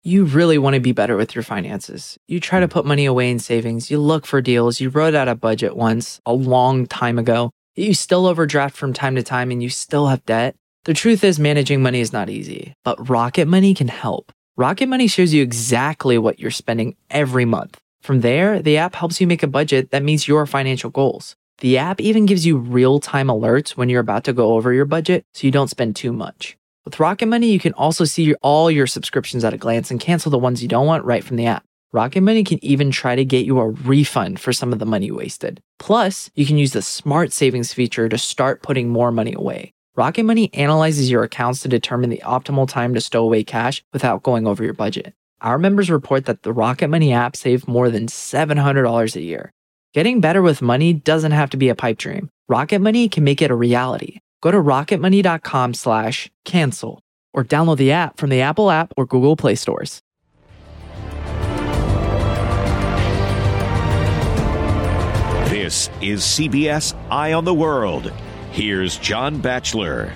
You really want to be better with your finances. You try to put money away in savings. You look for deals. You wrote out a budget once a long time ago. You still overdraft from time to time and you still have debt. The truth is, managing money is not easy, but Rocket Money can help. Rocket Money shows you exactly what you're spending every month. From there, the app helps you make a budget that meets your financial goals. The app even gives you real-time alerts when you're about to go over your budget so you don't spend too much. With Rocket Money, you can also see all your subscriptions at a glance and cancel the ones you don't want right from the app. Rocket Money can even try to get you a refund for some of the money wasted. Plus, you can use the Smart Savings feature to start putting more money away. Rocket Money analyzes your accounts to determine the optimal time to stow away cash without going over your budget. Our members report that the Rocket Money app saved more than $700 a year. Getting better with money doesn't have to be a pipe dream. Rocket Money can make it a reality. Go to rocketmoney.com/cancel or download the app from the Apple app or Google Play stores. This is CBS Eye on the World. Here's John Batchelor.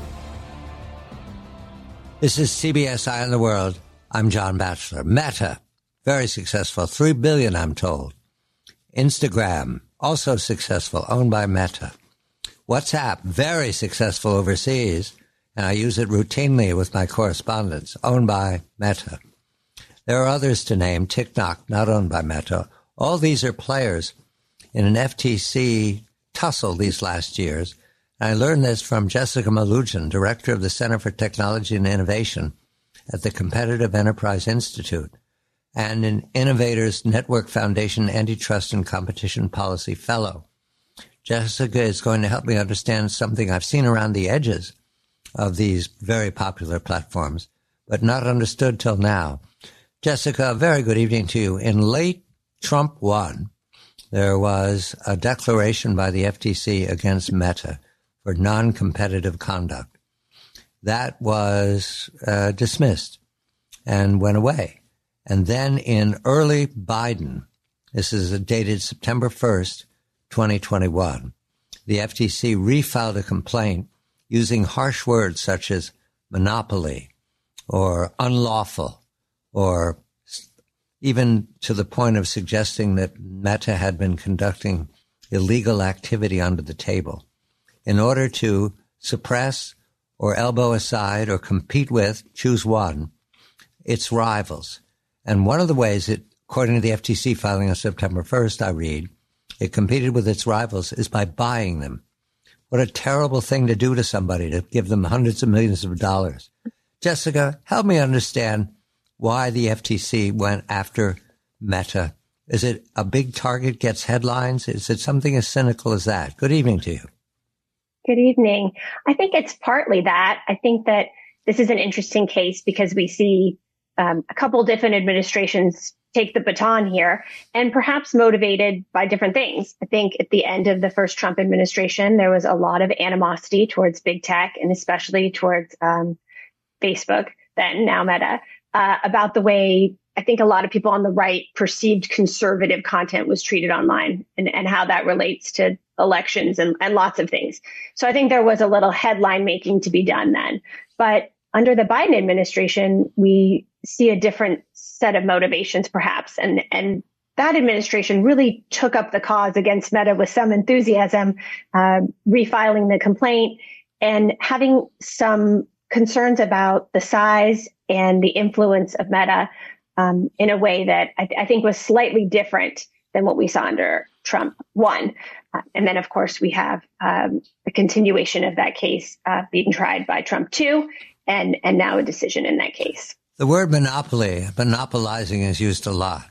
This is CBS Eye on the World. I'm John Batchelor. Meta, very successful, $3 billion, I'm told. Instagram, also successful, owned by Meta. WhatsApp, very successful overseas, and I use it routinely with my correspondents, owned by Meta. There are others to name. TikTok, not owned by Meta. All these are players in an FTC tussle these last years. And I learned this from Jessica Malugin, director of the Center for Technology and Innovation at the Competitive Enterprise Institute, and an Innovators Network Foundation Antitrust and Competition Policy Fellow. Jessica is going to help me understand something I've seen around the edges of these very popular platforms, but not understood till now. Jessica, a very good evening to you. In late Trump 1, there was a declaration by the FTC against Meta for non-competitive conduct. That was dismissed and went away. And then in early Biden, this is dated September 1st, 2021, the FTC refiled a complaint using harsh words such as monopoly or unlawful, or even to the point of suggesting that Meta had been conducting illegal activity under the table in order to suppress or elbow aside or compete with, choose one, its rivals. And one of the ways it, according to the FTC filing on September 1st, I read, it competed with its rivals is by buying them. What a terrible thing to do to somebody, to give them hundreds of millions of dollars. Jessica, help me understand why the FTC went after Meta. Is it a big target gets headlines? Is it something as cynical as that? Good evening to you. Good evening. I think it's partly that. I think that this is an interesting case because we see a couple different administrations take the baton here, and perhaps motivated by different things. I think at the end of the first Trump administration, there was a lot of animosity towards big tech, and especially towards Facebook, then now Meta, about the way I think a lot of people on the right perceived conservative content was treated online, and how that relates to elections and lots of things. So I think there was a little headline making to be done then. But under the Biden administration, we see a different set of motivations, perhaps. And that administration really took up the cause against Meta with some enthusiasm, refiling the complaint and having some concerns about the size and the influence of Meta in a way that I think was slightly different than what we saw under Trump 1. And then, of course, we have a continuation of that case being tried by Trump 2, and now a decision in that case. The word monopoly, monopolizing, is used a lot.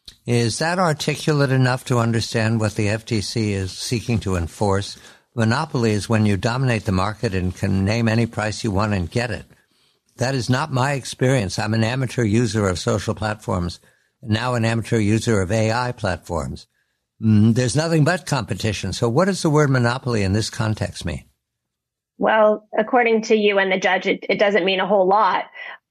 Is that articulate enough to understand what the FTC is seeking to enforce? Monopoly is when you dominate the market and can name any price you want and get it. That is not my experience. I'm an amateur user of social platforms, and now an amateur user of AI platforms. There's nothing but competition. So what does the word monopoly in this context mean? Well, according to you and the judge, it doesn't mean a whole lot.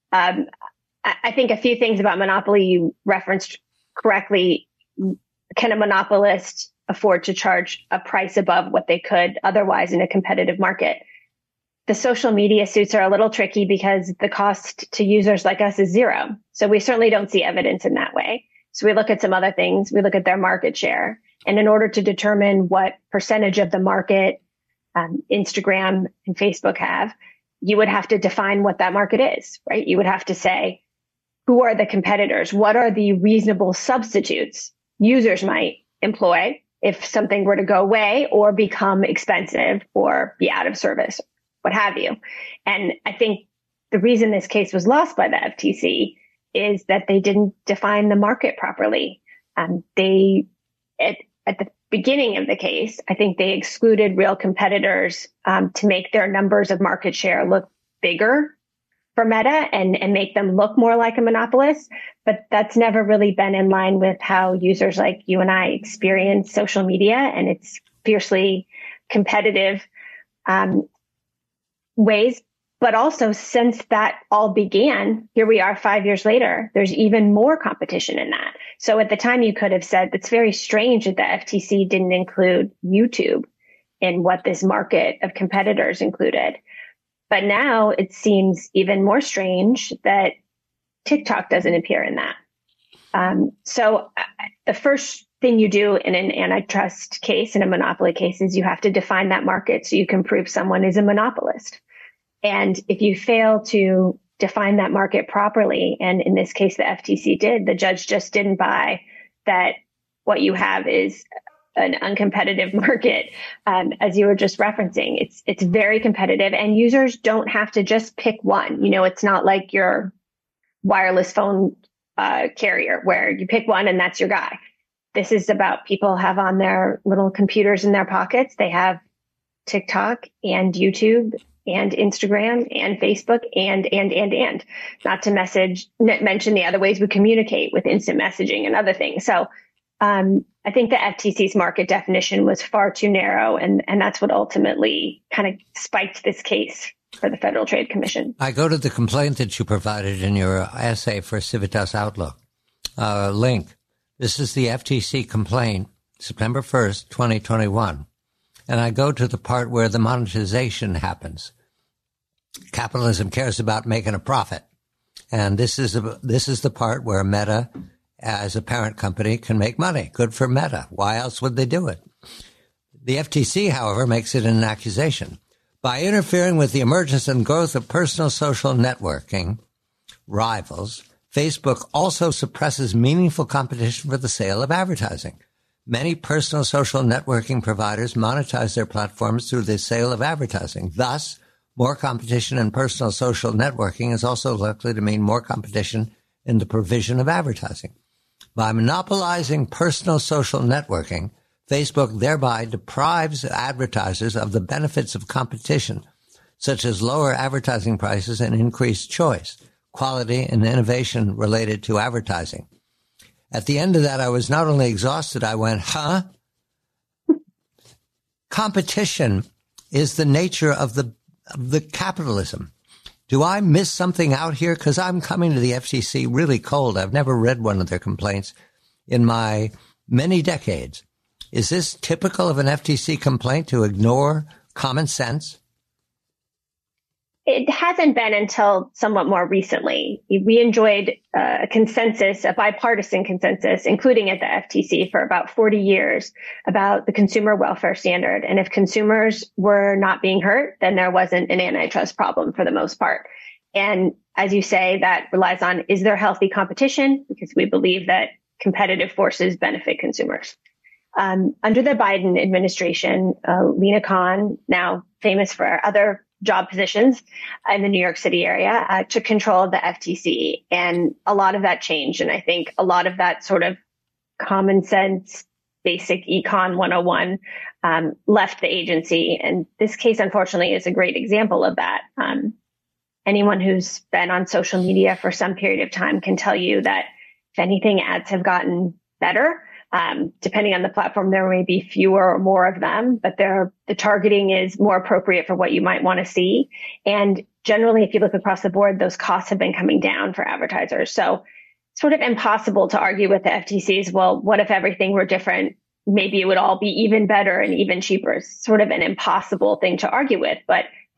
I think a few things about monopoly you referenced correctly. Can a monopolist afford to charge a price above what they could otherwise in a competitive market? the social media suits are a little tricky because the cost to users like us is zero. So we certainly don't see evidence in that way. So we look at some other things. We look at their market share. And in order to determine what percentage of the market Instagram and Facebook have, you would have to define what that market is, right? You would have to say, who are the competitors? What are the reasonable substitutes users might employ if something were to go away or become expensive or be out of service, what have you? And I think the reason this case was lost by the FTC is that they didn't define the market properly. At the beginning of the case, I think they excluded real competitors to make their numbers of market share look bigger for Meta and make them look more like a monopolist. But that's never really been in line with how users like you and I experience social media and its fiercely competitive ways. But also, since that all began, here we are 5 years later, there's even more competition in that. So at the time, you could have said it's very strange that the FTC didn't include YouTube in what this market of competitors included. But now it seems even more strange that TikTok doesn't appear in that. So the first thing you do in an antitrust case, in a monopoly case, is you have to define that market so you can prove someone is a monopolist. And if you fail to define that market properly, and in this case, the FTC did, the judge just didn't buy that what you have is an uncompetitive market. As you were just referencing, it's very competitive, and users don't have to just pick one. You know, it's not like your wireless phone carrier where you pick one and that's your guy. This is about people have on their little computers in their pockets. They have TikTok and YouTube and Instagram and Facebook and not to mention the other ways we communicate with instant messaging and other things. So I think the FTC's market definition was far too narrow, and that's what ultimately kind of spiked this case for the Federal Trade Commission. I go to the complaint that you provided in your essay for Civitas Outlook link. This is the FTC complaint, September 1st, 2021. And I go to the part where the monetization happens. Capitalism cares about making a profit. And this is the part where Meta, as a parent company, can make money. Good for Meta. Why else would they do it? The FTC, however, makes it an accusation. By interfering with the emergence and growth of personal social networking rivals, Facebook also suppresses meaningful competition for the sale of advertising. Many personal social networking providers monetize their platforms through the sale of advertising. Thus, more competition in personal social networking is also likely to mean more competition in the provision of advertising. By monopolizing personal social networking, Facebook thereby deprives advertisers of the benefits of competition, such as lower advertising prices and increased choice, quality, and innovation related to advertising. At the end of that, I was not only exhausted, I went, huh? Competition is the nature of the capitalism. Do I miss something out here? Because I'm coming to the FTC really cold. I've never read one of their complaints in my many decades. Is this typical of an FTC complaint to ignore common sense? It hasn't been until somewhat more recently. We enjoyed a consensus, a bipartisan consensus, including at the FTC for about 40 years about the consumer welfare standard. And if consumers were not being hurt, then there wasn't an antitrust problem for the most part. And as you say, that relies on, is there healthy competition? Because we believe that competitive forces benefit consumers. Under the Biden administration, Lina Khan, now famous for other job positions in the New York City area, took control of the FTC. And a lot of that changed. And I think a lot of that sort of common sense, basic econ 101 left the agency. And this case, unfortunately, is a great example of that. Anyone who's been on social media for some period of time can tell you that, if anything, ads have gotten better. Depending on the platform, there may be fewer or more of them, but the targeting is more appropriate for what you might want to see. And generally, if you look across the board, those costs have been coming down for advertisers. So it's sort of impossible to argue with the FTC's, well, what if everything were different? Maybe it would all be even better and even cheaper. It's sort of an impossible thing to argue with, but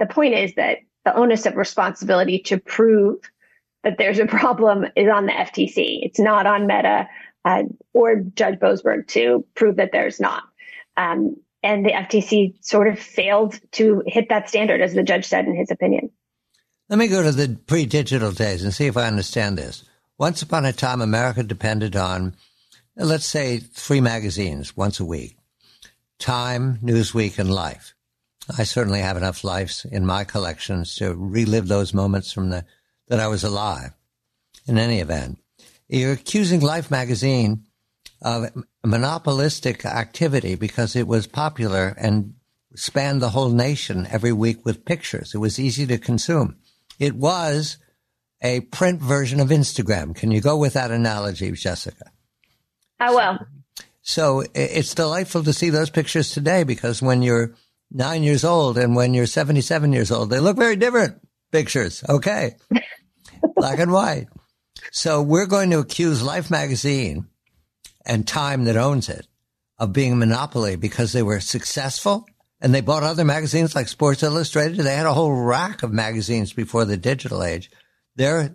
the point is that the onus of responsibility to prove that there's a problem is on the FTC. It's not on Meta or Judge Boasberg to prove that there's not. And the FTC sort of failed to hit that standard, as the judge said in his opinion. Let me go to the pre-digital days and see if I understand this. Once upon a time, America depended on, let's say, 3 magazines once a week: Time, Newsweek, and Life. I certainly have enough Lifes in my collections to relive those moments from that I was alive. In any event, you're accusing Life magazine of monopolistic activity because it was popular and spanned the whole nation every week with pictures. It was easy to consume. It was a print version of Instagram. Can you go with that analogy, Jessica? I will. So it's delightful to see those pictures today, because when you're 9 years old and when you're 77 years old, they look very different pictures. Okay. Black and white. So we're going to accuse Life magazine and Time, that owns it, of being a monopoly because they were successful and they bought other magazines like Sports Illustrated. They had a whole rack of magazines before the digital age. They're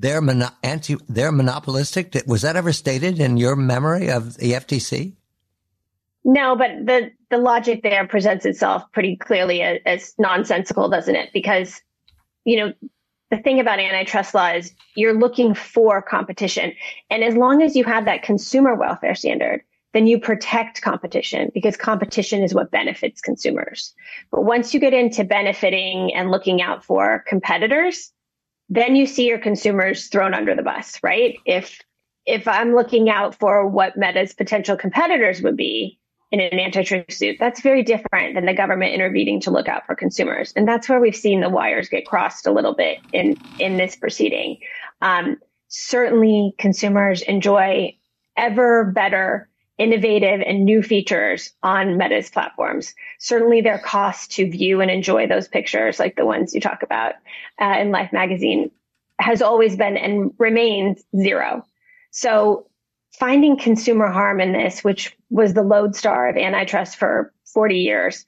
monopolistic. Was that ever stated in your memory of the FTC? No, but the logic there presents itself pretty clearly as nonsensical, doesn't it? Because, the thing about antitrust law is you're looking for competition. And as long as you have that consumer welfare standard, then you protect competition, because competition is what benefits consumers. But once you get into benefiting and looking out for competitors, then you see your consumers thrown under the bus, right? If I'm looking out for what Meta's potential competitors would be in an antitrust suit, that's very different than the government intervening to look out for consumers. And that's where we've seen the wires get crossed a little bit in this proceeding. Certainly consumers enjoy ever better, innovative and new features on Meta's platforms. Certainly their cost to view and enjoy those pictures, like the ones you talk about in Life magazine, has always been and remains zero. So finding consumer harm in this, which was the lodestar of antitrust for 40 years,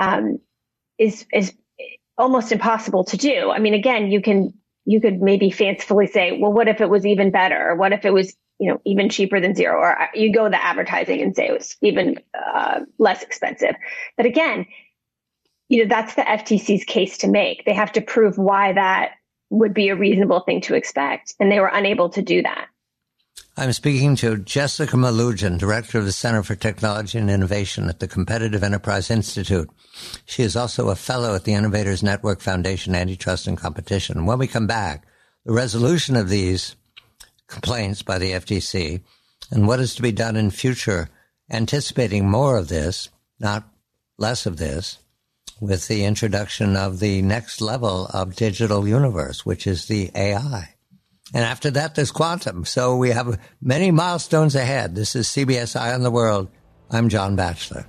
is almost impossible to do. I mean, again, you could maybe fancifully say, well, what if it was even better? Or what if it was, even cheaper than zero? Or you go the advertising and say it was even less expensive. But again, that's the FTC's case to make. They have to prove why that would be a reasonable thing to expect. And they were unable to do that. I'm speaking to Jessica Malugin, Director of the Center for Technology and Innovation at the Competitive Enterprise Institute. She is also a fellow at the Innovators Network Foundation, Antitrust and Competition. When we come back, the resolution of these complaints by the FTC and what is to be done in future, anticipating more of this, not less of this, with the introduction of the next level of digital universe, which is the AI. And after that, there's quantum. So we have many milestones ahead. This is CBS Eye on the World. I'm John Batchelor.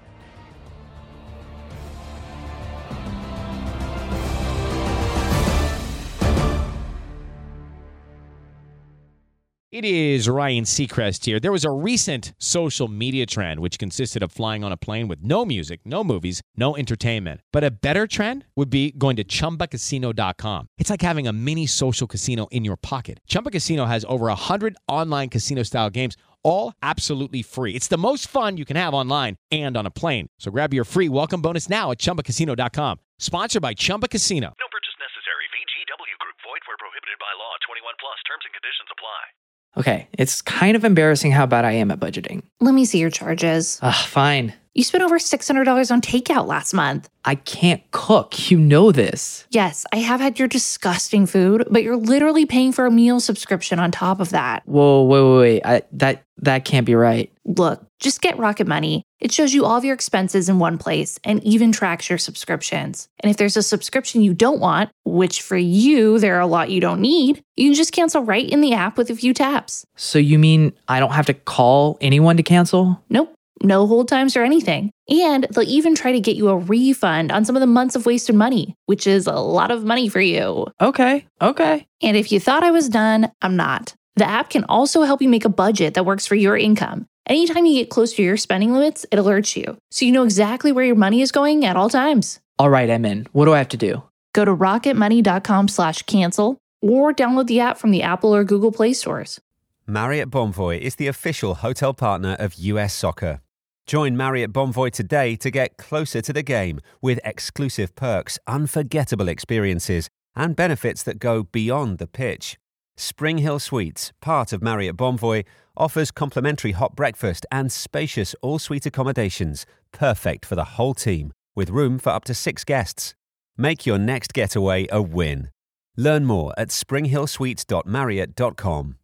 It is Ryan Seacrest here. There was a recent social media trend which consisted of flying on a plane with no music, no movies, no entertainment. But a better trend would be going to ChumbaCasino.com. It's like having a mini social casino in your pocket. Chumba Casino has over 100 online casino-style games, all absolutely free. It's the most fun you can have online and on a plane. So grab your free welcome bonus now at ChumbaCasino.com. Sponsored by Chumba Casino. No purchase necessary. VGW Group. Void where prohibited by law. 21 plus. Terms and conditions apply. Okay, it's kind of embarrassing how bad I am at budgeting. Let me see your charges. Fine. You spent over $600 on takeout last month. I can't cook. You know this. Yes, I have had your disgusting food, but you're literally paying for a meal subscription on top of that. Whoa, wait. That can't be right. Look, just get Rocket Money. It shows you all of your expenses in one place and even tracks your subscriptions. And if there's a subscription you don't want, which for you, there are a lot you don't need, you can just cancel right in the app with a few taps. So you mean I don't have to call anyone to cancel? Nope. No hold times or anything. And they'll even try to get you a refund on some of the months of wasted money, which is a lot of money for you. Okay. And if you thought I was done, I'm not. The app can also help you make a budget that works for your income. Anytime you get close to your spending limits, it alerts you, so you know exactly where your money is going at all times. All right, I'm in. What do I have to do? Go to rocketmoney.com/cancel or download the app from the Apple or Google Play stores. Marriott Bonvoy is the official hotel partner of US Soccer. Join Marriott Bonvoy today to get closer to the game with exclusive perks, unforgettable experiences, and benefits that go beyond the pitch. Spring Hill Suites, part of Marriott Bonvoy, offers complimentary hot breakfast and spacious all-suite accommodations, perfect for the whole team, with room for up to 6 guests. Make your next getaway a win. Learn more at springhillsuites.marriott.com.